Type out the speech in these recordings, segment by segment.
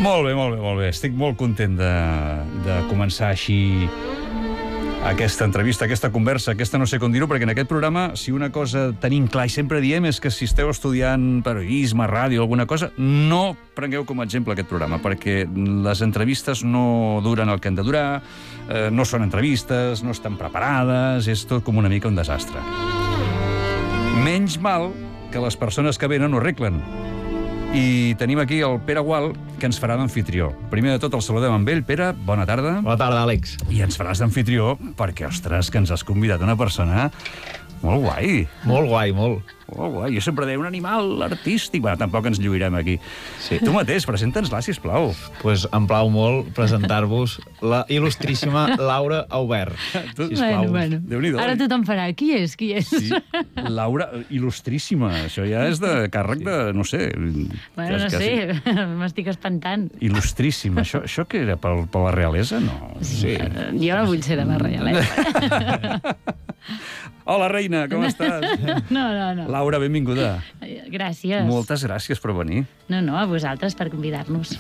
Molt bé, molt bé, molt bé. Estic molt content de començar així aquesta entrevista, aquesta conversa, aquesta no sé com dir-ho, perquè en aquest programa, si una cosa tenim clar i sempre diem és que si esteu estudiant periodisme, ràdio, alguna cosa, no prengueu com a exemple aquest programa, perquè les entrevistes no duren el que han de durar, no són entrevistes, no estan preparades, és tot com una mica un desastre. Menys mal que les persones que venen ho arreglen. I tenim aquí el Pere Gual, que ens farà d'anfitrió. Primer de tot el saludem amb ell. Pere, bona tarda. Bona tarda, Àlex. I ens faràs d'anfitrió perquè, ostres, que ens has convidat una persona molt guai. Molt guai, molt. Molt guai. Jo sempre deia un animal artístic. Bueno, tampoc ens lluirem aquí. Sí. Tu mateix, presenta'ns-la, sisplau. Pues em plau molt presentar-vos la il·lustríssima Laura Aubert. Sisplau. Bueno. Déu-n'hi-do. Ara tothom farà. Qui és? Qui és? Sí, Laura, il·lustríssima. Això ja és de càrrec de, no sé... Bueno, no sé, m'estic espantant. Il·lustríssima. Això què era? Per la realesa? No. Sí. Jo no vull ser de la reialesa. Hola, reina, com estàs? No. Laura, benvinguda. Gràcies. Moltes gràcies per venir. No, a vosaltres per convidar-nos.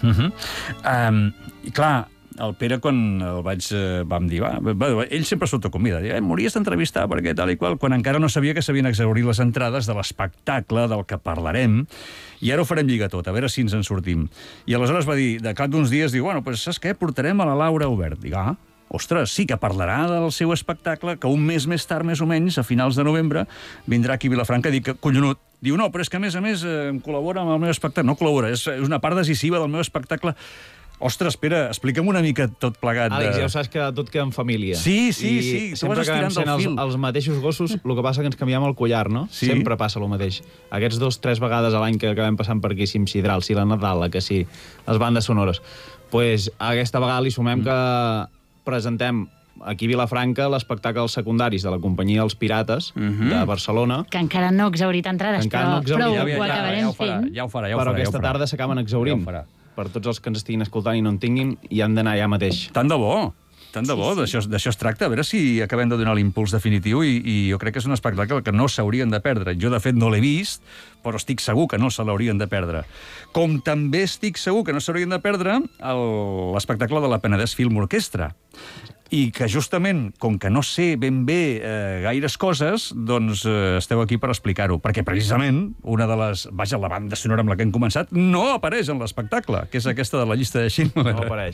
I clar, el Pere, quan el vam dir, ell sempre s'autoconvida, m'hauries d'entrevistar perquè tal i qual, quan encara no sabia que s'havien exhaurit les entrades de l'espectacle del que parlarem, i ara ho farem lligar tot, a veure si ens en sortim. I aleshores va dir, de cap d'uns dies, diu, bueno, pues, saps què? Portarem a la Laura Aubert. Dic, ostres, sí que parlarà del seu espectacle, que un mes més tard, més o menys, a finals de novembre, vindrà aquí a Vilafranca. Dic, collonut. Diu, no, però és que a més em col·labora amb el meu espectacle. No col·labora, és una part decisiva del meu espectacle. Ostres, Pere, explica'm una mica tot plegat. Àlex, ja ho saps que tot queda en família. Sí. I sempre acabem sent els mateixos gossos, el que passa que ens canviem el collar, no? Sí. Sempre passa el mateix. Aquests 2-3 vegades a l'any que acabem passant per aquí, si em Sidral, si la Nadala, que si les bandes sonores. Pues aquesta vegada li sumem que presentem aquí a Vilafranca l'espectacle dels secundaris de la companyia Els Pirates de Barcelona. Que encara no ha exhaurit entrades, però ho acabarem fent. Ja ho farà. Però aquesta tarda s'acaben exhaurint. Per tots els que ens estiguin escoltant i no en tinguin, i han d'anar ja mateix. Tant de bo, d'això es tracta, a veure si acabem de donar l'impuls definitiu, i jo crec que és un espectacle que no s'haurien de perdre. Jo, de fet, no l'he vist, però estic segur que no se l'haurien de perdre. Com també estic segur que no s'haurien de perdre l'espectacle de la Penedès Film Orquestra. I que justament, com que no sé ben bé gaires coses, doncs esteu aquí per explicar-ho. Perquè precisament una de les... Vaja, la banda sonora amb la que hem començat no apareix en l'espectacle, que és aquesta de la llista de Schindler. No apareix.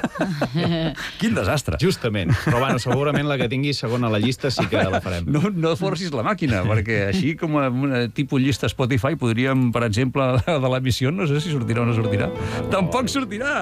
Quin desastre. Justament. Però bueno, segurament la que tingui segona a la llista sí que la farem. No forcis la màquina, perquè així com una tipus llista Spotify podríem, per exemple, de l'emissió, no sé si sortirà o no sortirà. Tampoc sortirà!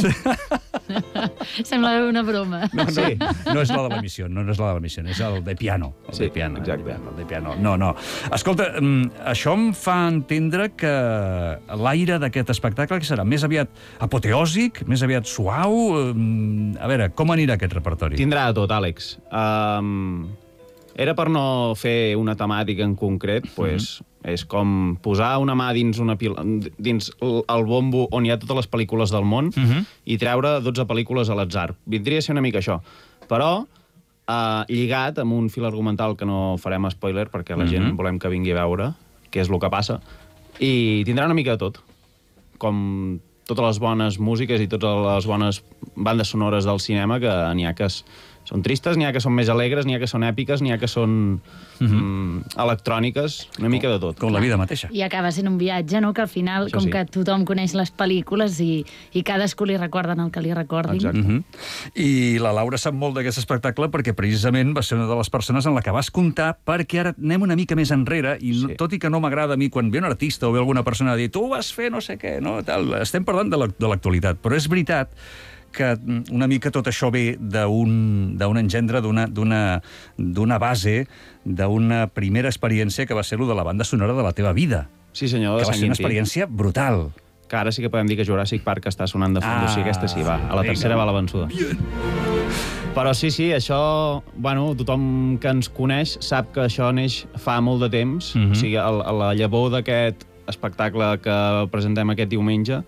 Sembla una broma. Sí. No és la de l'emissió, és el de piano. Sí, exacte. El de piano. No. Escolta, això em fa entendre que l'aire d'aquest espectacle, que serà més aviat apoteòsic, més aviat suau... A veure, com anirà aquest repertori? Tindrà de tot, Àlex. Era per no fer una temàtica en concret, doncs és com posar una mà dins el bombo on hi ha totes les pel·lícules del món i treure 12 pel·lícules a l'atzar. Vindria a ser una mica això. Però lligat amb un fil argumental que no farem spoiler perquè la gent volem que vingui a veure què és el que passa. I tindrà una mica de tot. Com totes les bones músiques i totes les bones bandes sonores del cinema, que n'hi ha que són tristes, n'hi ha que són més alegres, n'hi ha que són èpiques, n'hi ha que són electròniques, una mica de tot. Com la vida mateixa. I acaba sent un viatge, no?, que al final, Això com sí. que tothom coneix les pel·lícules i cadascú li recorden el que li recordin. Exacte. I la Laura sap molt d'aquest espectacle perquè precisament va ser una de les persones en la que vas comptar, perquè ara anem una mica més enrere i tot i que no m'agrada a mi quan ve un artista o ve alguna persona a dir tu vas fer no sé què, no? Tal, estem parlant de l'actualitat, però és veritat que una mica tot això ve d'un engendre, d'una base, d'una primera experiència que va ser lo de la banda sonora de la teva vida. Sí, senyor, que de va ser una experiència brutal. Que ara sí que podem dir que Jurassic Park està sonant de fons, o sigui, aquesta sí, va. A la tercera va la vençuda. Però sí, això, bueno, tothom que ens coneix sap que això neix fa molt de temps, o sigui, la llavor d'aquest espectacle que presentem aquest diumenge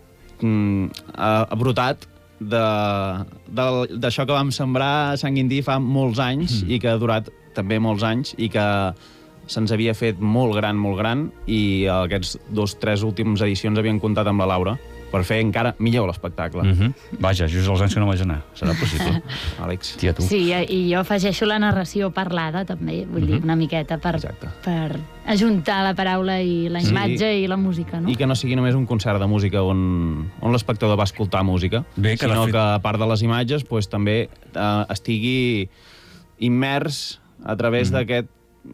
ha brotat d'això que vam sembrar a Sant Quintí fa molts anys i que ha durat també molts anys i que se'ns havia fet molt gran i aquests 2-3 últims edicions havien comptat amb la Laura per fer encara millor l'espectacle. Vaja, just els anys que no vaig anar. Serà possible. Àlex. Tia, tu. Sí, i jo afegeixo la narració parlada, també, vull dir, una miqueta per ajuntar la paraula i la imatge i la música, no? I que no sigui només un concert de música on l'espectador va escoltar música, sinó que, a part de les imatges, també estigui immers a través d'aquest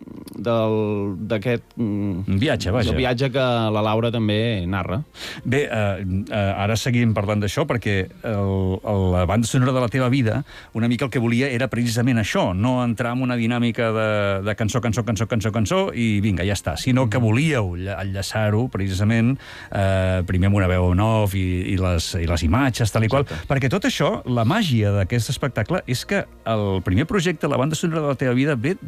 viatge, vaja. El viatge que la Laura també narra. Bé, ara seguim parlant d'això perquè la banda sonora de la teva vida una mica el que volia era precisament això, no entrar en una dinàmica de cançó i vinga, ja està, sinó que volíeu enllaçar-ho precisament primer amb una veu en off i les imatges, tal i qual, perquè tot això, la màgia d'aquest espectacle és que el primer projecte, la banda sonora de la teva vida, ve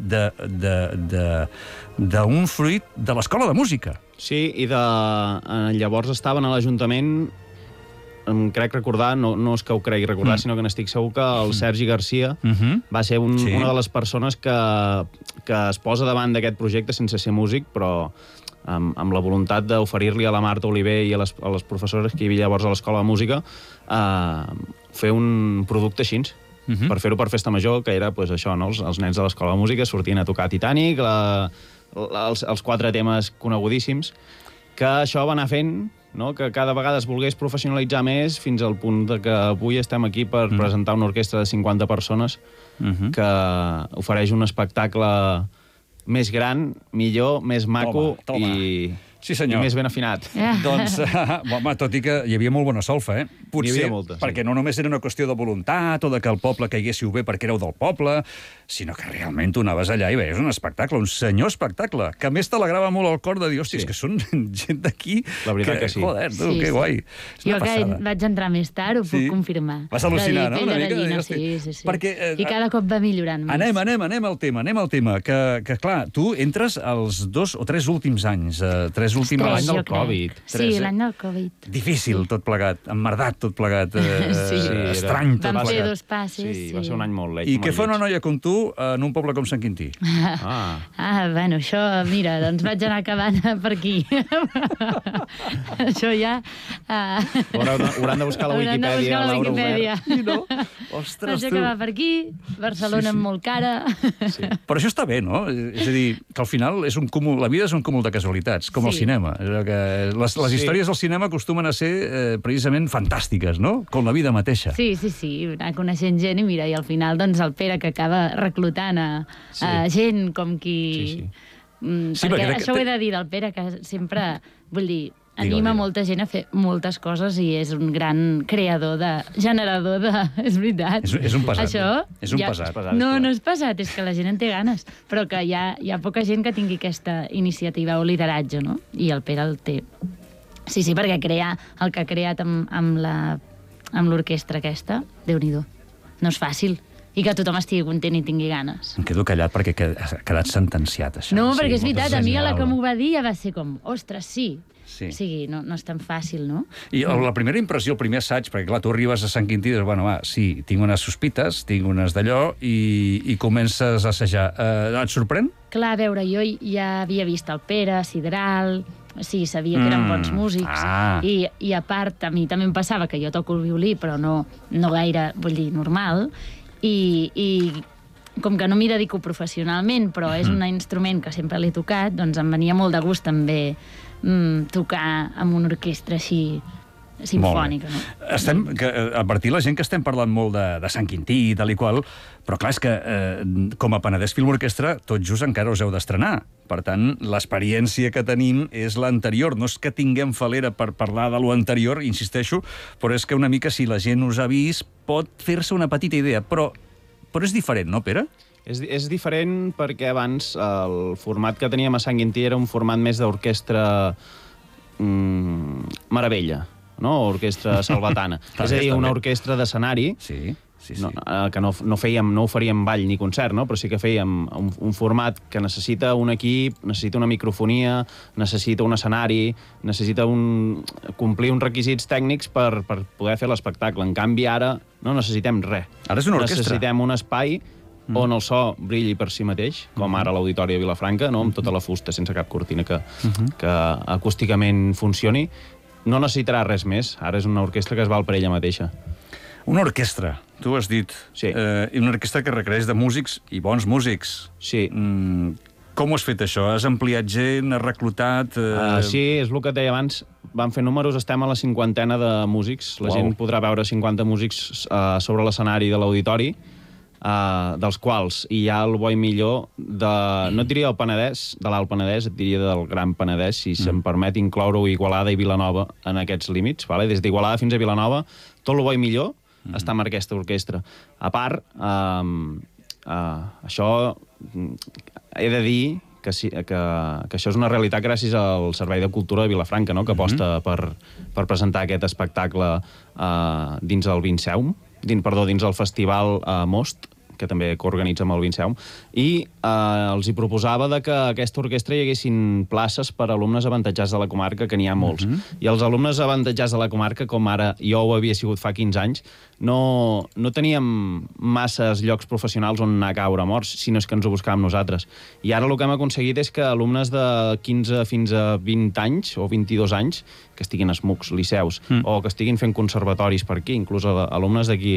d'un fruit de l'Escola de Música. Sí, i llavors estaven a l'Ajuntament, crec recordar, no és que ho cregui recordar, sinó que n'estic segur que el Sergi Garcia va ser una de les persones que es posa davant d'aquest projecte sense ser músic, però amb la voluntat d'oferir-li a la Marta Oliver i a les professores que hi havia llavors a l'Escola de Música fer un producte així. Per fer-ho per Festa Major, que era això, els nens de l'Escola de Música sortien a tocar Titanic, els 4 temes conegudíssims, que això va anar fent que cada vegada es volgués professionalitzar més fins al punt que avui estem aquí per presentar una orquestra de 50 persones que ofereix un espectacle més gran, millor, més maco i més ben afinat. Doncs, home, tot i que hi havia molt bona solfa, potser perquè no només era una qüestió de voluntat o de que el poble caiguéssiu bé perquè éreu del poble, sinó que realment tu anaves allà i veies un espectacle, un senyor espectacle, que a més t'alegrava molt el cor de dir, hòstia, és que són gent d'aquí... La veritat que sí. Joder, tu, que guai. Jo que vaig entrar més tard ho puc confirmar. Vas al·lucinar, no? Sí. I cada cop va millorant més. Anem al tema, que clar, tu entres als 2 o 3 últims anys, l'any del Covid. Sí, l'any del Covid. Difícil tot plegat, emmerdat tot plegat, estrany tot plegat. Vam fer 2 passes. Sí, va ser un any molt lleig. I què fa una noia com tu en un poble com Sant Quintí? Bueno, això, mira, doncs vaig anar acabant per aquí. Això ja... Hauran de buscar la Wikipedia, Laura Obert. Vaig acabar per aquí, Barcelona molt cara... Però això està bé, no? És a dir, que al final és un cúmul, la vida és un cúmul de casualitats, com el cinema. Les històries del cinema acostumen a ser precisament fantàstiques, no? Com la vida mateixa. Sí, anar coneixent gent i mira, i al final doncs el Pere que acaba reclutant a gent com qui... Perquè això ho he de dir del Pere, que sempre, vull dir, anima molta gent a fer moltes coses i és un gran generador de... És veritat. És un pesat. Això, és un pesat. No és pesat, és que la gent en té ganes, però que hi ha poca gent que tingui aquesta iniciativa o lideratge, no? I el Pere el té. Sí, perquè crear el que ha creat amb l'orquestra aquesta, Déu-n'hi-do. No és fàcil. I que tothom estigui content i tingui ganes. Em quedo callat perquè ha quedat sentenciat, això. No, perquè és veritat, a mi a la que m'ho va dir ja va ser com, ostres, sí. O sigui, no és tan fàcil, no? I la primera impressió, el primer assaig, perquè clar, tu arribes a Sant Quintí i dius, bueno, va, sí, tinc unes sospites, tinc unes d'allò, i comences a assajar. Et sorprèn? Clar, a veure, jo ja havia vist el Pere, Sidral... Sí, sabia que eren bons músics. I a part, a mi també em passava que jo toco el violí, però no gaire, vull dir, normal. I com que no m'hi dedico professionalment, però és un instrument que sempre l'he tocat, doncs em venia molt de gust també tocar amb una orquestra així simfònica. No? Que advertir la gent que estem parlant molt de Sant Quintí i tal i qual, però clar, és que com a Penedès Film Orquestra tot just encara us heu d'estrenar. Per tant, l'experiència que tenim és l'anterior. No és que tinguem falera per parlar de lo anterior, insisteixo, però és que una mica si la gent us ha vist pot fer-se una petita idea. Però és diferent, no, Pere? És diferent perquè abans el format que teníem a Sant Quintí era un format més d'orquestra meravella, no? Orquestra salvatana. És a dir, una orquestra d'escenari que no oferíem ball ni concert, no? Però sí que fèiem un format que necessita un equip, necessita una microfonia, necessita un escenari, necessita complir uns requisits tècnics per poder fer l'espectacle. En canvi, ara no necessitem res. Ara és una orquestra. Necessitem un espai on el so brilli per si mateix, com ara l'Auditori de Vilafranca, no? Amb tota la fusta, sense cap cortina que acústicament funcioni, no necessitarà res més. Ara és una orquestra que es val per ella mateixa. Una orquestra, tu has dit. Sí. Una orquestra que requereix de músics i bons músics. Sí. Com ho has fet, això? Has ampliat gent, has reclutat... Sí, és el que et deia abans. Vam fer números, estem a la 50ena de músics. La gent podrà veure 50 músics sobre l'escenari de l'auditori, dels quals hi ha el bo i millor de... No et diria del Penedès, de l'Alt Penedès, et diria del Gran Penedès, si se'm permet incloure Igualada i Vilanova en aquests límits. Des d'Igualada fins a Vilanova, tot el bo i millor està en aquesta orquestra. A part, això he de dir que això és una realitat gràcies al Servei de Cultura de Vilafranca, no? Que aposta per presentar aquest espectacle dins el Vinceum, dins el Festival Most, que també coorganitza amb el Vinceum, i els hi proposava que a aquesta orquestra hi haguessin places per a alumnes avantatjats de la comarca, que n'hi ha molts. I els alumnes avantatjats de la comarca, com ara jo ho havia sigut fa 15 anys, no teníem masses llocs professionals on anar a caure morts, sinó que ens ho buscàvem nosaltres. I ara el que hem aconseguit és que alumnes de 15 fins a 20 anys, o 22 anys, que estiguin a SMUCs, liceus, o que estiguin fent conservatoris per aquí, inclús alumnes d'aquí,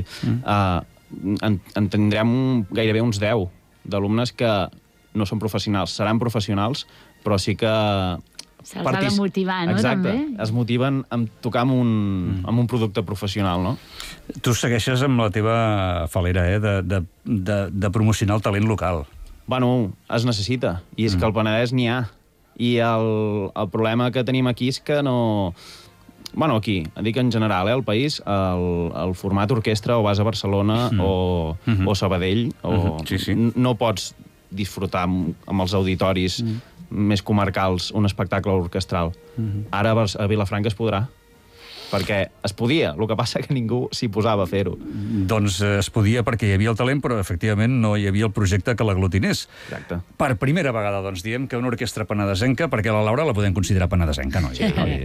en tindrem gairebé uns 10 d'alumnes que no són professionals, seran professionals, però sí que... Se'ls ha de motivar, no? Exacte, també? es motiven a tocar amb un producte professional, no? Tu segueixes amb la teva falera, de promocionar el talent local. Bueno, es necessita, i és que al Penedès n'hi ha. I el problema que tenim aquí és que no... Bueno, aquí, dic en general, al país, el format orquestra o vas a Barcelona o Sabadell, no pots disfrutar amb els auditoris més comarcals un espectacle orquestral. Ara a Vilafranca es podrà, perquè es podia, el que passa que ningú s'hi posava a fer-ho. Doncs es podia perquè hi havia el talent, però efectivament no hi havia el projecte que l'aglutinés. Exacte. Per primera vegada, doncs, diem que una orquestra penedesenca, perquè la Laura la podem considerar penedesenca, no?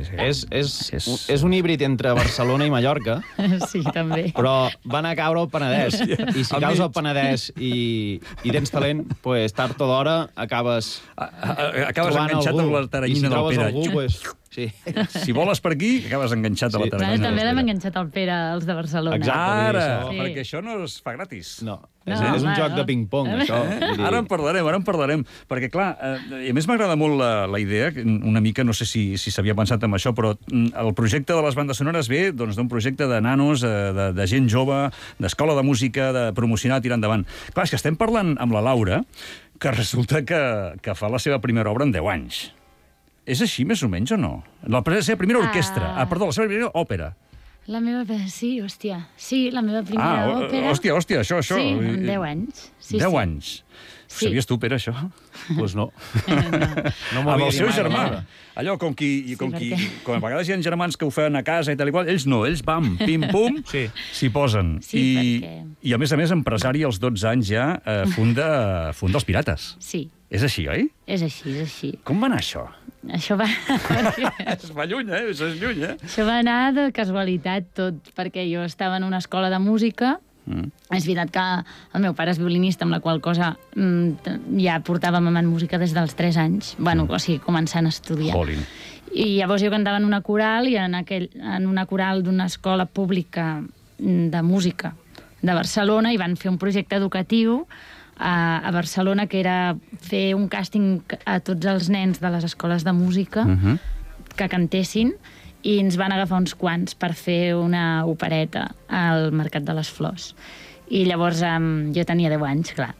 És un híbrid entre Barcelona i Mallorca, sí, també. però van a caure al Penedès. I si caus al Penedès i tens talent, pues, tard o d'hora acabes enganxat amb la taranyina del Pere. Algú, pues, sí. Si voles per aquí, acabes enganxat a la taranyina. També l'hem enganxat al Pere, els de Barcelona. Exacte, perquè això no es fa gratis. No, és un joc de ping-pong, això. Ara en parlarem, perquè, clar, a més m'agrada molt la idea, una mica, no sé si s'havia pensat en això, però el projecte de les bandes sonores ve d'un projecte de nanos, de gent jove, d'escola de música, de promocionar, tirar endavant. Clar, és que estem parlant amb la Laura, que resulta que fa la seva primera obra en 10 anys. És així, més o menys, o no? La seva primera orquestra. Perdó, la seva primera òpera. La meva... Sí, hòstia. Sí, la meva primera òpera... Hòstia, això. Sí, amb 10 anys. 10 anys. Ho sabies tu, Pere, això? Doncs no. Amb el seu germà. Allò, com a vegades hi ha germans que ho fan a casa i tal i qual, ells no, ells pam, pim-pum, s'hi posen. I a més, empresari als 12 anys ja funda els Pirates. Sí. És així, oi? És així. Com va anar això? Això va... Es va lluny, Això és lluny, Això va anar de casualitat tot, perquè jo estava en una escola de música. És veritat que el meu pare és violinista, amb la qual cosa ja portava mamant música des dels 3 anys. Bueno, o sigui, començant a estudiar. Jolín. I llavors jo cantava en una coral, i en una coral d'una escola pública de música de Barcelona, i van fer un projecte educatiu a Barcelona, que era fer un càsting a tots els nens de les escoles de música que cantessin, i ens van agafar uns quants per fer una opereta al Mercat de les Flors. I llavors jo tenia 10 anys, clar.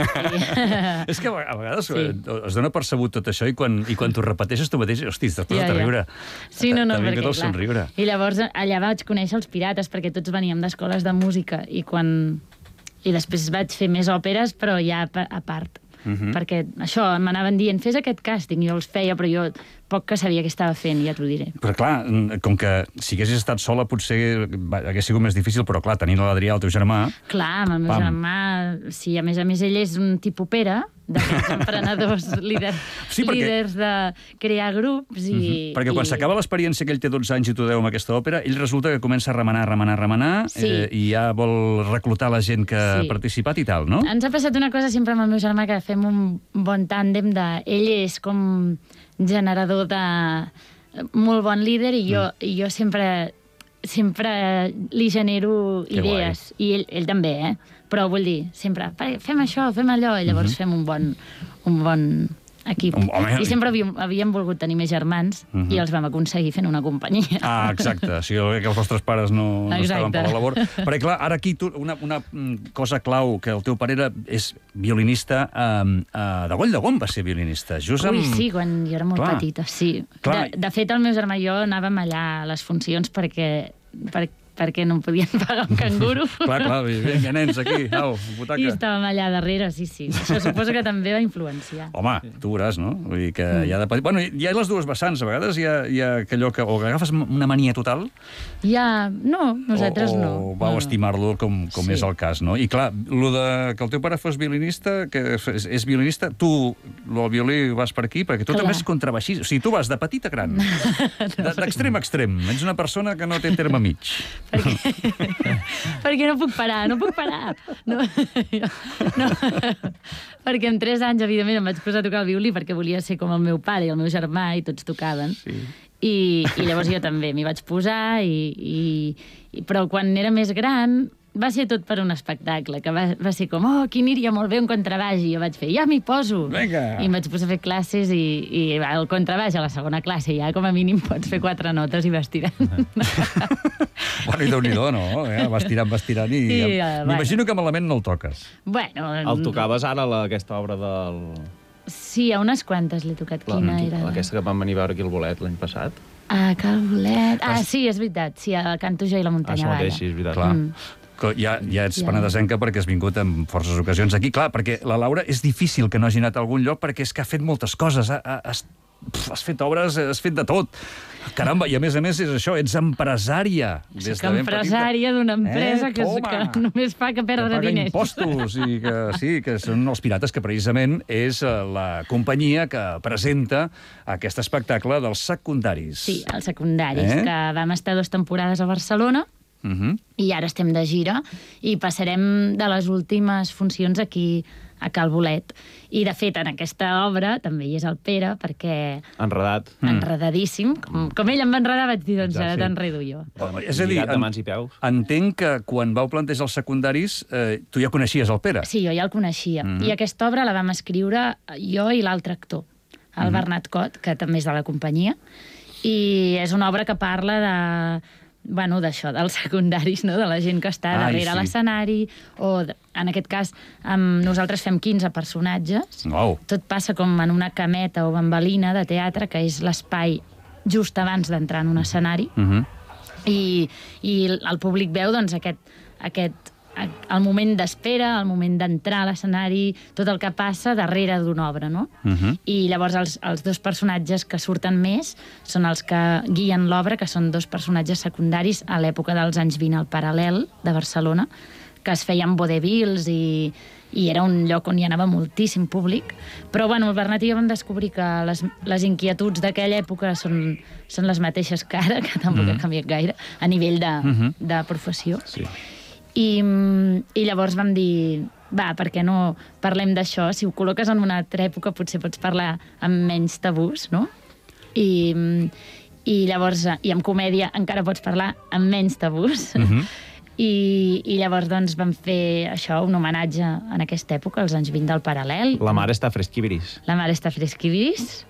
És que a vegades es dona per sabut tot això i quan t'ho repeteixes tu mateix, hosti, t'has posat a riure. Sí, no, perquè, clar. Somriure. I llavors allà vaig conèixer els Pirates, perquè tots veníem d'escoles de música, i després vaig fer més òperes, però ja a part. Perquè això, m'anaven dient, fes aquest càsting, jo els feia, però jo poc que sabia què estava fent, ja t'ho diré. Però clar, com que si haguessis estat sola potser hagués sigut més difícil, però clar, tenint l'Adrià, el teu germà... Clar, amb el meu germà, sí, a més ell és un tipus Pere, d'aquests emprenedors, líders de crear grups i... Perquè quan s'acaba l'experiència que ell té 12 anys i tu 10 amb aquesta òpera, ell resulta que comença a remenar, i ja vol reclutar la gent que ha participat i tal, no? Ens ha passat una cosa sempre amb el meu germà, que fem un bon tàndem de... Ell és com generador molt bon líder i jo sempre li genero idees. I ell també, Però vull dir, sempre, fem això, fem allò, i llavors fem un bon equip. I sempre havíem volgut tenir més germans i els vam aconseguir fent una companyia. Exacte. Si que els vostres pares no estaven per la labor. Perquè, clar, ara aquí una cosa clau, que el teu pare és violinista, de Goll de Gom va ser violinista. Ui, sí, quan jo era molt petita, sí. De fet, el meu germà i jo anàvem allà a les funcions perquè no em podien pagar un canguro. Clar, vinga, nens, aquí, au, butaca. I estàvem allà darrere, sí. Això suposo que també va influenciar. Home, tu veuràs, no? Vull dir que hi ha de... Bueno, hi ha les dues vessants, a vegades hi ha allò que o agafes una mania total... No, nosaltres no. O vau estimar-lo com és el cas, no? I clar, que el teu pare fos violinista, que és violinista, tu, el violí, vas per aquí, perquè tu també és contrabaixista. O sigui, tu vas de petit a gran, d'extrem a extrem. Ets una persona que no té terme mig. Perquè no puc parar. No. Perquè amb 3 anys, evidentment, em vaig posar a tocar el violí perquè volia ser com el meu pare i el meu germà i tots tocaven. Sí. I llavors jo també m'hi vaig posar, però quan era més gran va ser tot per un espectacle, que va ser com, aquí aniria molt bé un contrabaix, i jo vaig fer, ja m'hi poso. Vinga. I em vaig posar a fer classes i el contrabaix a la segona classe ja com a mínim pots fer 4 notes i vas tirant. Bueno, i Déu-n'hi-do, no? Vas tirant i... M'imagino que malament no el toques. Bueno... El tocaves ara, aquesta obra del... Sí, a unes quantes l'he tocat. Quina era? Aquesta que vam venir a veure aquí al Bolet l'any passat. Cal Bolet... sí, és veritat. Sí, a Canto jo i la muntanya balla. Això mateix, sí, és veritat. Clar. Ja ets penedesenca perquè has vingut en forces ocasions aquí. Clar, perquè la Laura és difícil que no hagi anat a algun lloc perquè és que ha fet moltes coses. Has fet obres, has fet de tot. Caramba, i a més és això, ets empresària. Soc empresària d'una empresa que només fa que perdre diners. Que paga impostos i que són els Pirates, que precisament és la companyia que presenta aquest espectacle dels secundaris. Sí, els secundaris, que vam estar 2 temporades a Barcelona i ara estem de gira i passarem de les últimes funcions aquí a Cal Bolet. I, de fet, en aquesta obra també hi és el Pere, perquè... Enredadíssim. Com ell em va enredar, vaig dir, doncs ara t'enredo jo. És a dir, de mans i peus. Entenc que quan vau plantejar els secundaris, tu ja coneixies el Pere. Sí, jo ja el coneixia. I aquesta obra la vam escriure jo i l'altre actor, el Bernat Cot, que també és de la companyia. I és una obra que parla d'això, dels secundaris, no? De la gent que està darrere l'escenari, o en aquest cas nosaltres fem 15 personatges. Tot passa com en una cameta o bambalina de teatre, que és l'espai just abans d'entrar en un escenari, i el públic veu doncs el moment d'espera, el moment d'entrar a l'escenari, tot el que passa darrere d'una obra, no? I llavors els 2 personatges que surten més són els que guien l'obra, que són 2 personatges secundaris a l'època dels anys 20 al Paral·lel de Barcelona, que es feien vodevils i era un lloc on hi anava moltíssim públic. Però, bueno, el Bernat i jo vam descobrir que les inquietuds d'aquella època són les mateixes que ara, que tampoc ha canviat gaire, a nivell de professió. Sí. I llavors vam dir, per què no parlem d'això? Si ho col·loques en una altra època potser pots parlar amb menys tabús, no? I llavors, i amb comèdia encara pots parlar amb menys tabús. I llavors doncs vam fer això, un homenatge en aquesta època, als anys 20 del Paral·lel. La mare està fresquibiris. La mare està fresquibiris.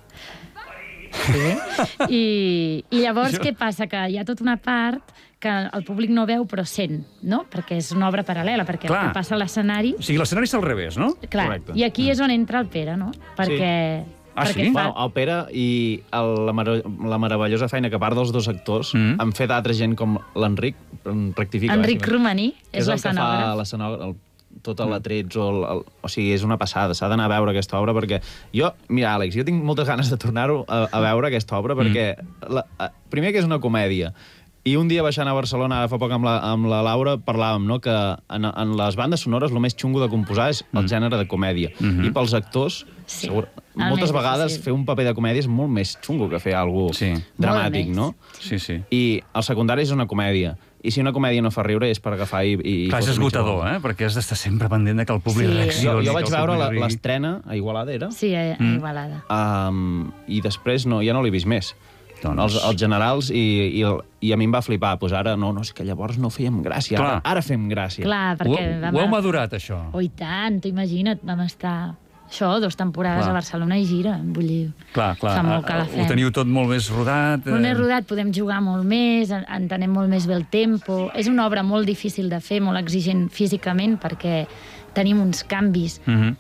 Sí. I llavors què passa? Que hi ha tota una part que el públic no veu però sent, no? Perquè és una obra paral·lela, perquè el que passa a l'escenari... O sigui, l'escenari és al revés, no? Clar, i aquí és on entra el Pere, no? Perquè... Sí? El Pere i la meravellosa feina que a part dels 2 actors han fet altra gent com l'Enric, rectifica. Enric Romaní és l'escenògraf. Tot l'atrets, o sigui, és una passada, s'ha d'anar a veure aquesta obra, perquè mira, Àlex, jo tinc moltes ganes de tornar-ho a veure, aquesta obra, perquè primer que és una comèdia, i un dia baixant a Barcelona, ara fa poc amb la Laura, parlàvem, no?, que en les bandes sonores el més xungo de composar és el gènere de comèdia, i pels actors, moltes vegades fer un paper de comèdia és molt més xungo que fer alguna cosa dramàtic, no? Sí. I el secundari és una comèdia. I si una comèdia no fa riure és per agafar i clar, és esgotador, perquè has d'estar sempre pendent que el públic reaccioni. Jo vaig veure l'estrena a Igualada, era? Sí, a Igualada. I després ja no l'he vist més. els generals, i a mi em va flipar. Pues ara no, és que llavors no fèiem gràcia, ara fem gràcia. Clar, perquè... Ho heu madurat, això? Oh, i tant, imagina't, vam estar... Això, 2 temporades a Barcelona i gira, vull dir... Clar, fa molt que la fem. Ho teniu tot molt més rodat... Molt més rodat, podem jugar molt més, entenem molt més bé el tempo... És una obra molt difícil de fer, molt exigent físicament, perquè tenim uns canvis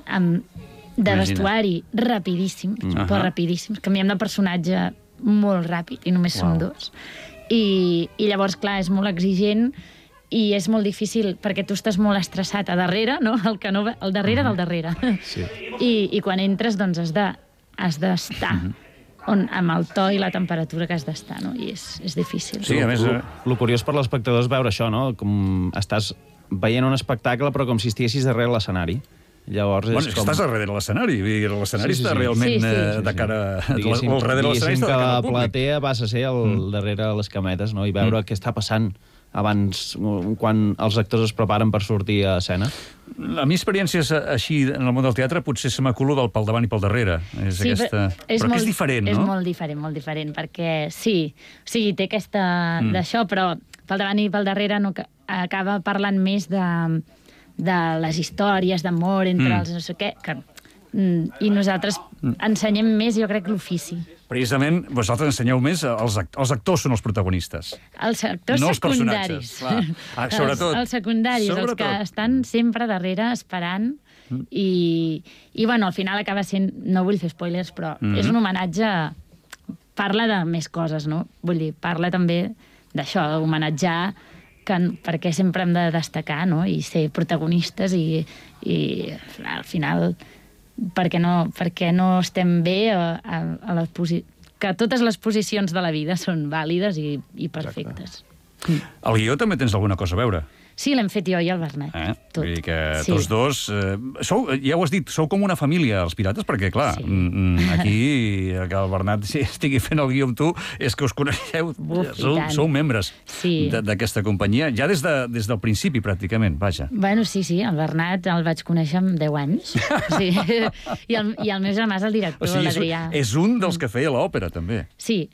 de vestuari rapidíssims, però rapidíssims. Canviem de personatge molt ràpid, i només som 2. I llavors, clar, és molt exigent... I és molt difícil, perquè tu estàs molt estressat a darrere, no? El darrere del darrere. Sí. I quan entres, doncs, has d'estar amb el to i la temperatura que has d'estar, no? I és difícil. Sí, a més... El curiós per l'espectador és veure això, no? Com estàs veient un espectacle, però com si estiguessis darrere l'escenari. Llavors és com... Estàs darrere l'escenari, l'escenari està realment de cara... El darrere l'escenari està de cara al públic. La platea passa a ser darrere les cametes, no? I veure què està passant abans, quan els actors es preparen per sortir a escena. A mi experiències així en el món del teatre potser se m'aculo del pel davant i pel darrere. Però que és diferent, no? És molt diferent, perquè sí, o sigui, té aquesta d'això, però pel davant i pel darrere no acaba parlant més de les històries d'amor entre els no sé què, i nosaltres ensenyem més, jo crec, l'ofici. Precisament, vosaltres ensenyeu més, els actors són els protagonistes. Els actors secundaris. Sobretot. Els secundaris, els que estan sempre darrere esperant i bueno, al final acaba sent, no vull fer spoilers, però és un homenatge, parla de més coses, no? Vull dir, parla també d'això, d'homenatjar perquè sempre hem de destacar, no? I ser protagonistes i al final... perquè no estem bé a la posició... Que totes les posicions de la vida són vàlides i perfectes. Al guió també tens alguna cosa a veure? Sí, l'hem fet jo i el Bernat. Vull dir que tots dos... Ja ho has dit, sou com una família, els pirates, perquè, clar, aquí que el Bernat estigui fent el guió amb tu és que us coneixeu, sou membres d'aquesta companyia, ja des del principi, pràcticament, vaja. Bueno, sí, el Bernat el vaig conèixer amb 10 anys. I el meu germà és el director, l'Adrià. És un dels que feia l'òpera, també. Sí.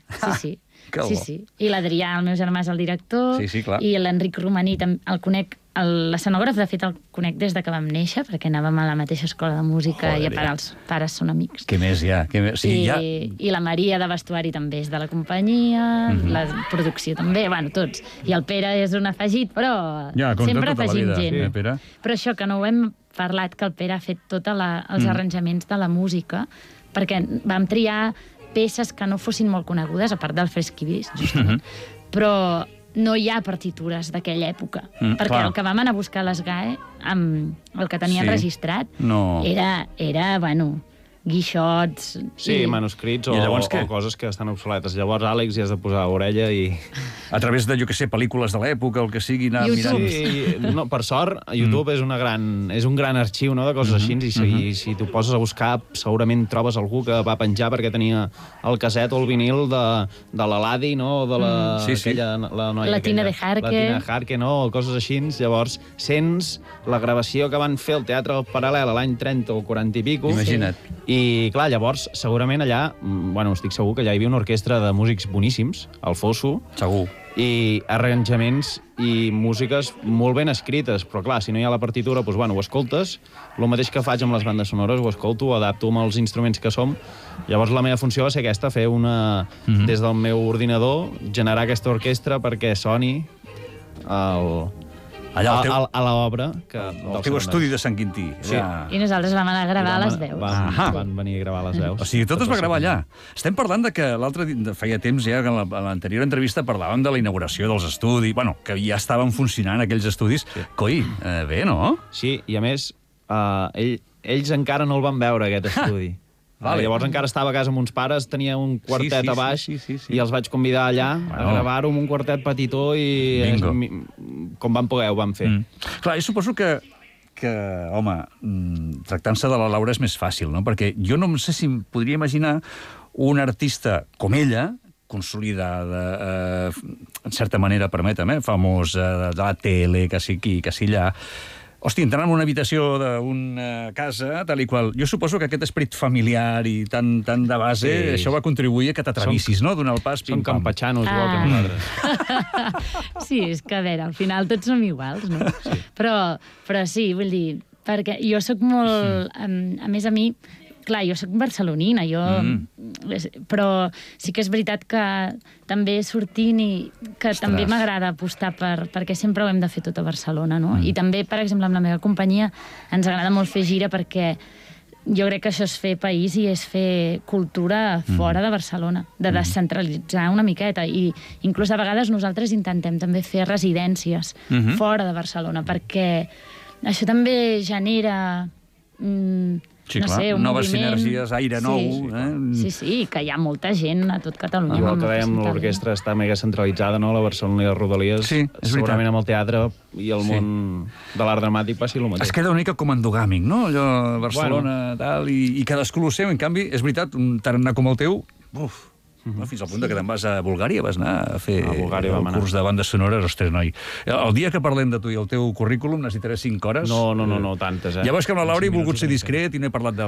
I l'Adrià, el meu germà, és el director, i l'Enric Romaní el conec, l'escenògraf, de fet, el conec des de que vam néixer, perquè anàvem a la mateixa escola de música i els pares són amics. Què més hi ha? I la Maria de vestuari també és de la companyia, la producció també, bueno, tots. I el Pere és un afegit, però sempre afegim gent. Però això, que no ho hem parlat, que el Pere ha fet tots els arranjaments de la música, perquè vam triar peces que no fossin molt conegudes, a part del Fresquibís, justament, però no hi ha partitures d'aquella època, perquè el que vam anar a buscar a les GAE, amb el que tenien registrat, era, bueno, guixots... Sí, manuscrits o coses que estan obsoletes. Llavors, Àlex, hi has de posar orella i... A través de, jo què sé, pel·lícules de l'època, el que sigui, anar mirant... Sí, per sort, YouTube és un gran arxiu de coses així, i si t'ho poses a buscar, segurament trobes algú que va penjar perquè tenia el casset o el vinil de l'Eladi, no?, de la noia... La Tina de Jarque. La Tina de Jarque, no?, coses així. Llavors, sents la gravació que van fer al Teatre Paral·lel a l'any 30 o 40 i pico. Imagina't. I, clar, llavors, segurament allà, bueno, estic segur que allà hi havia una orquestra de músics boníssims, al fosso. Segur. I arranjaments i músiques molt ben escrites, però clar, si no hi ha la partitura, doncs, bueno, ho escoltes, el mateix que faig amb les bandes sonores, ho escolto, ho adapto amb els instruments que som. Llavors la meva funció va ser aquesta, fer des del meu ordinador, generar aquesta orquestra perquè soni a l'obra. El teu estudi de Sant Quintí. I nosaltres vam anar a gravar les veus. Van venir a gravar les veus. O sigui, tot es va gravar allà. Estem parlant de que feia temps ja, que en l'anterior entrevista parlàvem de la inauguració dels estudis, bueno, que ja estaven funcionant aquells estudis. Coi, bé, no? Sí, i a més, ells encara no el van veure, aquest estudi. Llavors encara estava a casa amb uns pares, tenia un quartet a baix i els vaig convidar allà a gravar-ho amb un quartet petitó i com van poder ho van fer. Clar, jo suposo que home, tractant-se de la Laura és més fàcil, no? Perquè jo no sé si em podria imaginar un artista com ella, consolidada, en certa manera, permetem, famós, de la tele, que sí aquí, que sí allà, Hosti, entrant en una habitació d'una casa, tal i qual, jo suposo que aquest esperit familiar i tan de base, això va contribuir a que t'atrevissis, no? Donar el pas, Són campatxanos, igual que nosaltres. Sí, és que, a veure, al final tots som iguals, no? Sí. Però sí, vull dir, perquè jo sóc molt... A més, a mi... Clar, jo sóc barcelonina, però sí que és veritat que també sortint i que també m'agrada apostar perquè sempre ho hem de fer tot a Barcelona, no? I també, per exemple, amb la meva companyia ens agrada molt fer gira perquè jo crec que això és fer país i és fer cultura fora de Barcelona, de descentralitzar una miqueta. I inclús a vegades nosaltres intentem també fer residències fora de Barcelona perquè això també genera... Sí, no clar, sé, un noves moviment... sinergies, aire nou... Sí, que hi ha molta gent a tot Catalunya. Igual que dèiem, l'orquestra està mega centralitzada, no?, la Barcelona i les Rodalies. Sí, és veritat. Segurament amb el teatre i el món de l'art dramàtic passi el mateix. Es queda una mica com endogàmic, no? Allò, Barcelona, tal, i cadascú el seu. En canvi, és veritat, un tarannà com el teu... Fins al punt que te'n vas a Bulgària, vas anar a fer el curs de bandes sonores. Ostres, noi, el dia que parlem de tu i el teu currículum necessitaré 5 hores. No, tantes, Ja veus que amb la Laura he volgut ser discret i no he parlat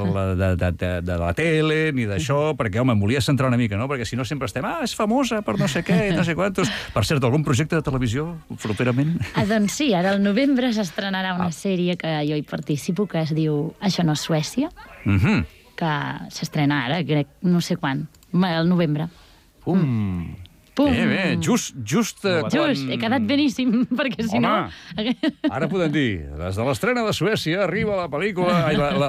de la tele ni d'això, perquè, home, em volia centrar una mica, no? Perquè si no sempre estem, és famosa per no sé què i no sé quantos. Per cert, algun projecte de televisió properament? Doncs sí, ara al novembre s'estrenarà una sèrie que jo hi participo, que es diu Això no és Suècia, que s'estrena ara, crec, no sé quan, al novembre. Pum! Bé, just quan... He quedat beníssim, perquè si no... Ara podem dir, des de l'estrena de Suècia arriba la pel·lícula,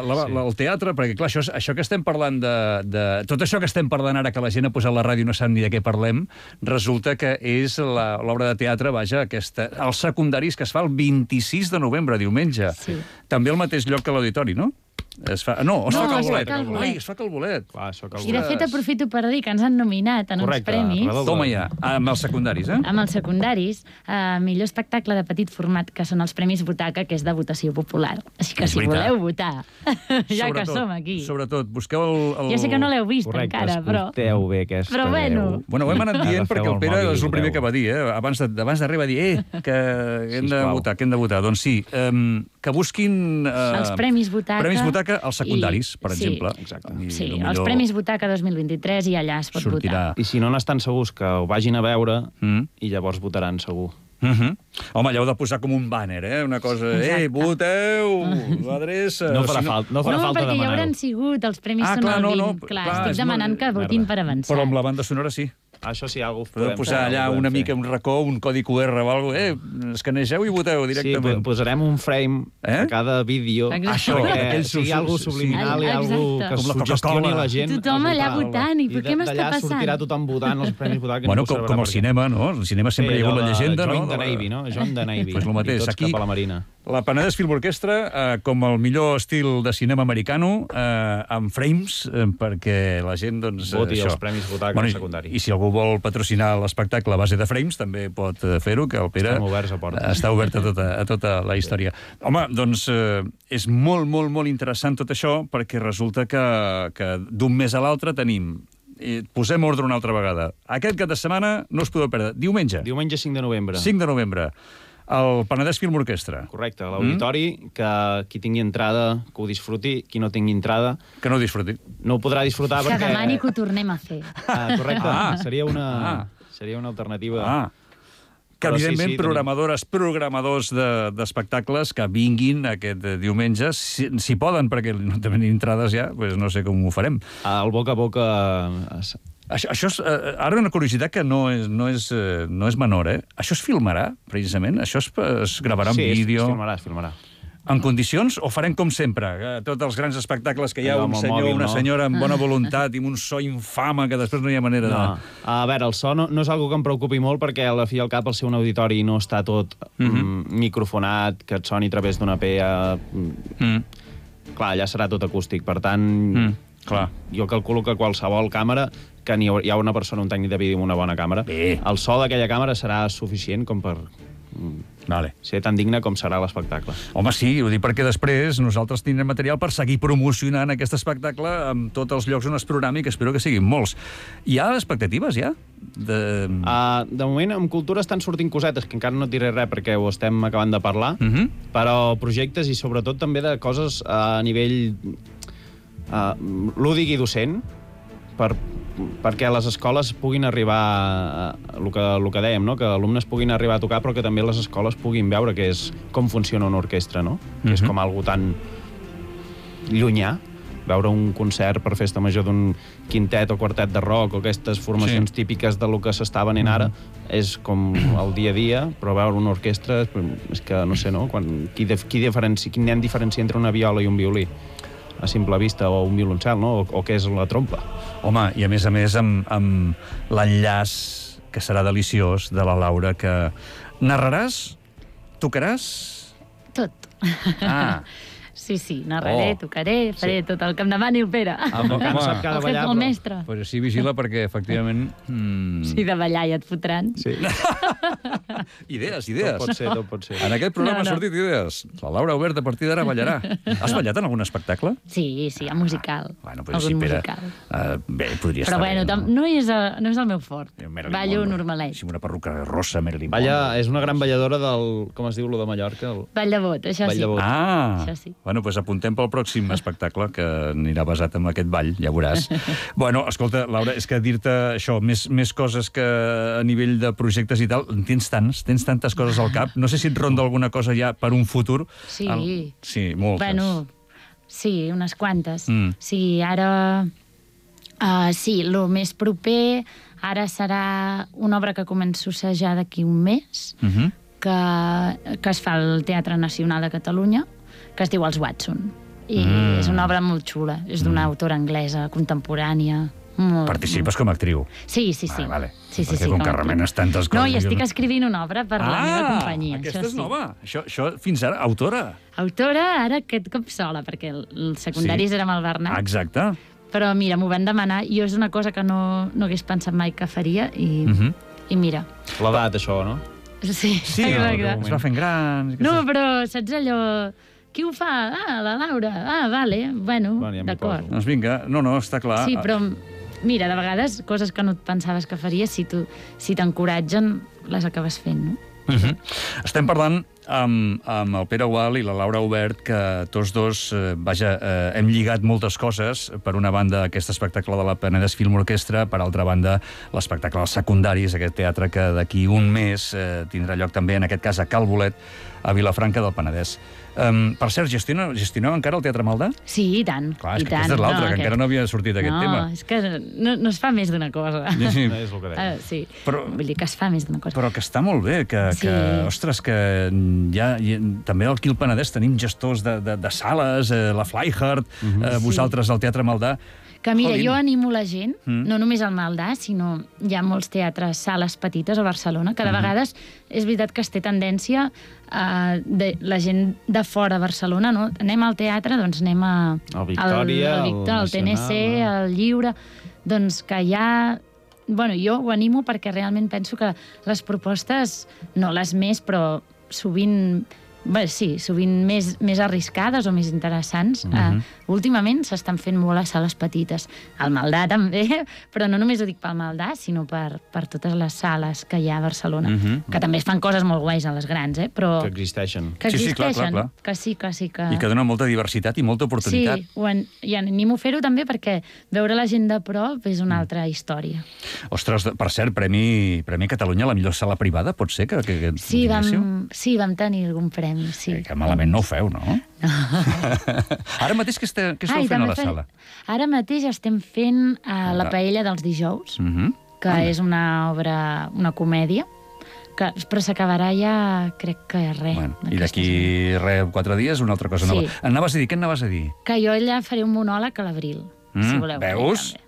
el teatre, perquè clar, això que estem parlant tot això que estem parlant ara, que la gent ha posat la ràdio i no sap ni de què parlem, resulta que és l'obra de teatre, vaja, els secundaris, que es fa el 26 de novembre, diumenge. També al mateix lloc que l'auditori, no? Es fa Cal Bolet. Es fa Cal Bolet. I de fet aprofito per dir que ens han nominat en uns premis. Toma ja, amb els secundaris, Amb els secundaris, millor espectacle de petit format, que són els Premis Butaca, que és de votació popular. Així que si voleu votar, ja que som aquí. Sobretot, busqueu el... Ja sé que no l'heu vist encara, però... Correcte, escolteu bé aquesta... Però bueno... Bueno, ho hem anat dient perquè el Pere és el primer que va dir, abans d'arribar a dir, que hem de votar, Doncs sí, que busquin... Els Premis Butaca als secundaris, per exemple. Sí, els Premis Butaca 2023 i allà es pot votar. I si no n'estan segurs, que ho vagin a veure i llavors votaran segur. Home, allò de posar com un bàner, una cosa... Voteu! L'adreça... No farà falta demanar-ho. No, perquè ja hauran sigut, els premis són el 20. Clar, estic demanant que votin per avançar. Però amb la banda sonora sí. Això sí, algú podem posar allà una mica, un racó, un codi QR o alguna cosa. Escanegeu i voteu directament. Sí, posarem un frame a cada vídeo. Això, perquè sigui algú subliminal i algú que suggestioni la gent. Tothom allà votant. I per què m'està passant? D'allà sortirà tothom votant els Premis Butaca. Bueno, com al cinema, no? Al cinema sempre hi ha hagut la llegenda, no? Join the Navy, no? Join the Navy. Pues el mateix. I tots cap a la Marina. La Penedès Film Orquestra, com el millor estil de cinema americano, amb frames, perquè la gent, doncs... Voti els Premis Butaca al secundari. I si algú vol patrocinar l'espectacle a base de frames, també pot fer-ho, que el Pere està obert a tota la història. Home, doncs és molt, molt, molt interessant tot això, perquè resulta que d'un mes a l'altre tenim... Posem ordre una altra vegada. Aquest cap de setmana no us podeu perdre. Diumenge 5 de novembre. 5 de novembre. El Penedès Film Orquestra. Correcte, l'auditori, que qui tingui entrada, que ho disfruti, qui no tingui entrada... Que no ho disfruti. No ho podrà disfrutar perquè... Que demani que ho tornem a fer. Correcte, seria una alternativa... Que, evidentment, programadors d'espectacles que vinguin aquest diumenge, si poden, perquè no tenen entrades ja, doncs no sé com ho farem. El boca a boca... Això és, ara una curiositat que no és menor, Això es filmarà, precisament? Això es gravarà en vídeo? Sí, es filmarà. En condicions, o farem com sempre? Tots els grans espectacles que hi ha un senyor o una senyora amb bona voluntat i amb un so infame que després no hi ha manera de... A veure, el so no és algo que em preocupi molt perquè a la fi i al cap el ser un auditori no està tot microfonat, que et soni a través d'una PA... Clar, allà serà tot acústic, per tant... Jo calculo que qualsevol càmera, que hi ha una persona, un tècnic de vídeo amb una bona càmera, el so d'aquella càmera serà suficient com per Vale. ser tan digne com serà l'espectacle. Home, sí, ho dic perquè després nosaltres tindrem material per seguir promocionant aquest espectacle amb tots els llocs on es programi, que espero que siguin molts. Hi ha expectatives, ja? De moment, amb cultura estan sortint cosetes, que encara no et diré res perquè ho estem acabant de parlar, però projectes i sobretot també de coses a nivell lúdic i docent, perquè les escoles puguin arribar a el que dèiem, no? Que alumnes puguin arribar a tocar, però que també les escoles puguin veure que és com funciona una orquestra, no? Que és com algo tan llunyà, veure un concert per festa major d'un quintet o quartet de rock o aquestes formacions típiques de lo que s'està venent ara, és com el dia a dia, però veure una orquestra és que, no sé, no? Quin nen diferencia entre una viola i un violí a simple vista, o un violoncel, no? O què és la trompa. Home, i a més amb l'enllaç, que serà deliciós, de la Laura, que narraràs? Tocaràs? Tot. Ah. Sí, narraré, tocaré, faré tot el que em demani el Pere. No sap que ha de ballar, el mestre. Però sí, vigila, perquè, efectivament... Sí, de ballar ja et fotran. Sí. Idees. Tot pot ser. En aquest programa han sortit idees. La Laura Aubert, a partir d'ara, ballarà. Has ballat en algun espectacle? Sí, a musical. Bueno, però sí, Pere. Bé, podria estar bé. Però bueno, no és el meu fort. Ballo normalet. Sí, una perruca rossa, Marilyn És una gran balladora del... Com es diu, lo de Mallorca? Ball de bot, això sí. Això sí. Bueno, doncs apuntem pel pròxim espectacle, que anirà basat en aquest ball, ja veuràs. Bueno, escolta, Laura, és que dir-te això, més coses que a nivell de projectes i tal, tens tantes coses al cap. No sé si et ronda alguna cosa ja per un futur. Sí. Sí, moltes. Bueno, sí, unes quantes. Sí, ara... sí, el més proper ara serà una obra que començo a assajar d'aquí un mes, que es fa al Teatre Nacional de Catalunya, que es diu Els Watson. I és una obra molt xula. És d'una autora anglesa, contemporània. Participes com a actriu? Sí. Vale. Perquè com que remenes tantes coses... No, i estic escrivint una obra per la meva companyia. Aquesta és nova. Això fins ara, autora. Autora, ara aquest cop sola, perquè els secundaris érem el Bernat. Exacte. Però mira, m'ho van demanar, i és una cosa que no hagués pensat mai que faria, i mira. L'edat, això, no? Sí, exacte. Es va fent gran... No, però saps allò... Qui ho fa? La Laura. Vale, bueno, d'acord. Doncs vinga, no, està clar. Sí, però mira, de vegades coses que no et pensaves que faries, si t'encoratgen, les acabes fent, no? Estem parlant amb el Pere Gual i la Laura Aubert, que tots dos, hem lligat moltes coses. Per una banda, aquest espectacle de la Penedès Film Orquestra, per altra banda, l'espectacle dels secundaris, aquest teatre que d'aquí un mes tindrà lloc també, en aquest cas, a Cal Bolet, a Vilafranca del Penedès. Per cert, gestioneu encara el Teatre Maldà? Sí, i tant. Clar, és que aquesta és l'altra, que encara no havia sortit aquest tema. No, és que no es fa més d'una cosa. Sí. És el que deia. Sí, vull dir que es fa més d'una cosa. Però que està molt bé, ostres, que ja també aquí al Penedès tenim gestors de sales, la Flyhard, vosaltres al Teatre Maldà. Que mira, jo animo la gent, no només al Maldà, sinó hi ha molts teatres, sales petites a Barcelona, que de vegades és veritat que es té tendència la gent de fora de Barcelona, no? Anem al teatre, doncs anem al Victòria, al TNC, al Lliure, doncs que hi ha... Bueno, jo ho animo perquè realment penso que les propostes, no les més, però sovint... Bé, sí, sovint més arriscades o més interessants. Últimament s'estan fent molt a sales petites. Al Maldà també, però no només ho dic pel Maldà, sinó per totes les sales que hi ha a Barcelona, que també es fan coses molt guais a les grans, però... Que existeixen. Sí, clar. Que sí. I que dona molta diversitat i molta oportunitat. Sí, i animo a fer-ho també perquè veure la gent de prop és una altra història. Ostres, per cert, Premi Catalunya, la millor sala privada, pot ser que sí, vam tenir algun premi. Sí. Que malament no ho feu, no? Ara mateix què esteu fent a la sala? Ara mateix estem fent La paella dels dijous, que és una obra, una comèdia, però s'acabarà ja, crec que res. I d'aquí 4 dies una altra cosa nova. Què anaves a dir? Que jo allà faré un monòleg a l'abril, si voleu. Veus?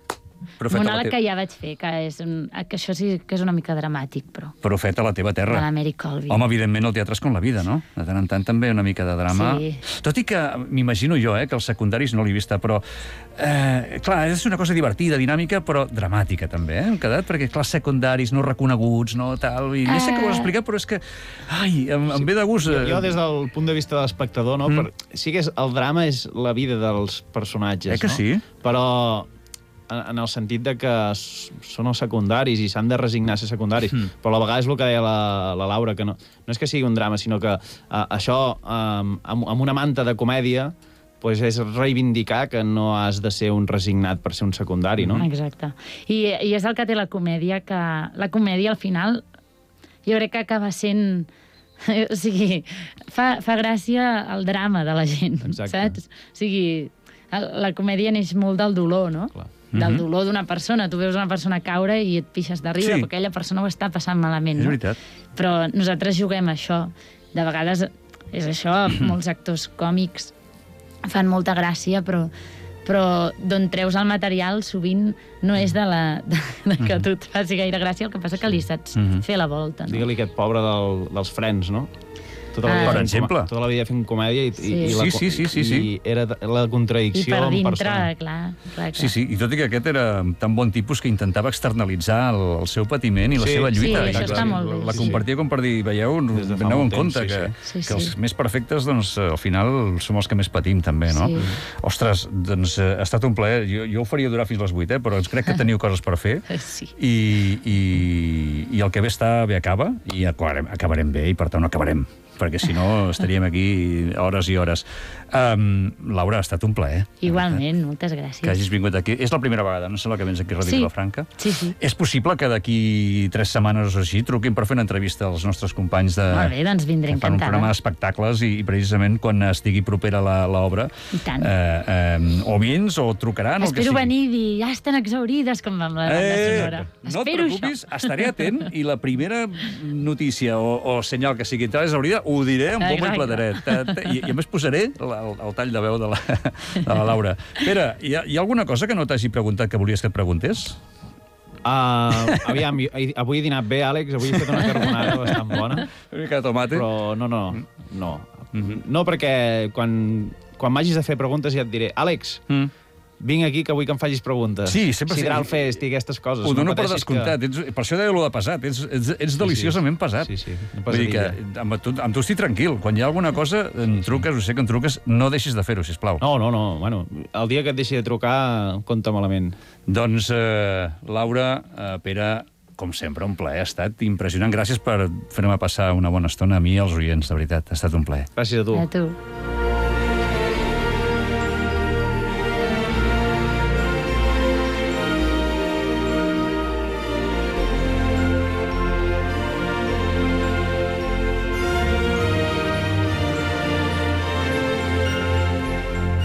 monòleg que ja vaig fer, que això sí que és una mica dramàtic, però... Però fet a la teva terra. De la Mary Colby. Home, evidentment, el teatre és com la vida, no? De tant en tant també una mica de drama. Sí. Tot i que m'imagino jo, que els secundaris no l'he vista, però... clar, és una cosa divertida, dinàmica, però dramàtica també, hem quedat, perquè, clar, secundaris no reconeguts, no tal... I ja sé que ho has explicat, però és que... Ai, em ve de gust... Jo, des del punt de vista de l'espectador, no? Sí que el drama és la vida dels personatges, que no? sí? Però en el sentit de que són els secundaris i s'han de resignar a ser secundaris. Però a la vegada és el que deia la Laura, que no és que sigui un drama, sinó que això, amb una manta de comèdia, pues és reivindicar que no has de ser un resignat per ser un secundari, no? Exacte. I és el que té la comèdia, que la comèdia al final jo crec que acaba sent... O sigui, fa gràcia el drama de la gent, saps? O sigui, la comèdia neix molt del dolor, no? Clar. Del dolor d'una persona. Tu veus una persona caure i et pixes de riure, perquè aquella persona ho està passant malament, no? És veritat. Però nosaltres juguem a això. De vegades és això, molts actors còmics fan molta gràcia, però d'on treus el material sovint no és de que tu et faci gaire gràcia, el que passa que li saps fer la volta. No? Digue-li aquest pobre dels frens, no? Per exemple. Tota la vida fent comèdia i era la contradicció en persona. I per persona. dintre, clar. Sí, i tot i que aquest era tan bon tipus que intentava externalitzar el seu patiment i la seva lluita. Sí, això està molt bé. La compartia com per dir, veieu, aneu en compte que els més perfectes, doncs, al final som els que més patim, també, no? Ostres, doncs ha estat un plaer. Jo ho faria durar fins a les 8, però crec que teniu coses per fer. I el que bé està, bé acaba, i acabarem bé, i per tant no acabarem, perquè si no estaríem aquí hores i hores. Laura, ha estat un plaer. Igualment, moltes gràcies. Que hagis vingut aquí. És la primera vegada, no sé la que vens aquí a Ràdio Vilafranca. Sí. És possible que d'aquí 3 setmanes o així truquin per fer una entrevista als nostres companys Molt bé, doncs vindré que fan un encantada. programa d'espectacles i precisament quan estigui propera l'obra. I tant. O vins o trucaran. Espero venir i dir, ja estan exaurides, com amb la banda sonora. No et preocupis, estaré atent i la primera notícia o senyal que sigui exaurida ho diré amb bomba i plateret. I a més posaré el tall de veu de la Laura. Pere, hi ha alguna cosa que no t'hagi preguntat que volies que et preguntés? Aviam, avui he dinat bé, Àlex, avui he fet una carbonara bastant bona. Una mica de tomate. Però no. No, perquè quan m'hagis de fer preguntes ja et diré, Àlex, vinc aquí que vull que em facis preguntes. Sí, sempre... Sidral Fest i aquestes coses. Ho dono per descomptat. Per això deia allò de pesat. Ets deliciosament pesat. Sí. Vull dir que amb tu estic tranquil. Quan hi ha alguna cosa, em truques, ho sé que em truques, no deixis de fer-ho, sisplau. No. Bueno, el dia que et deixi de trucar, compta malament. Doncs, Laura, Pere, com sempre, un plaer. Ha estat impressionant. Gràcies per fer-me passar una bona estona a mi i als oients, de veritat. Ha estat un plaer. Gràcies a tu. A tu.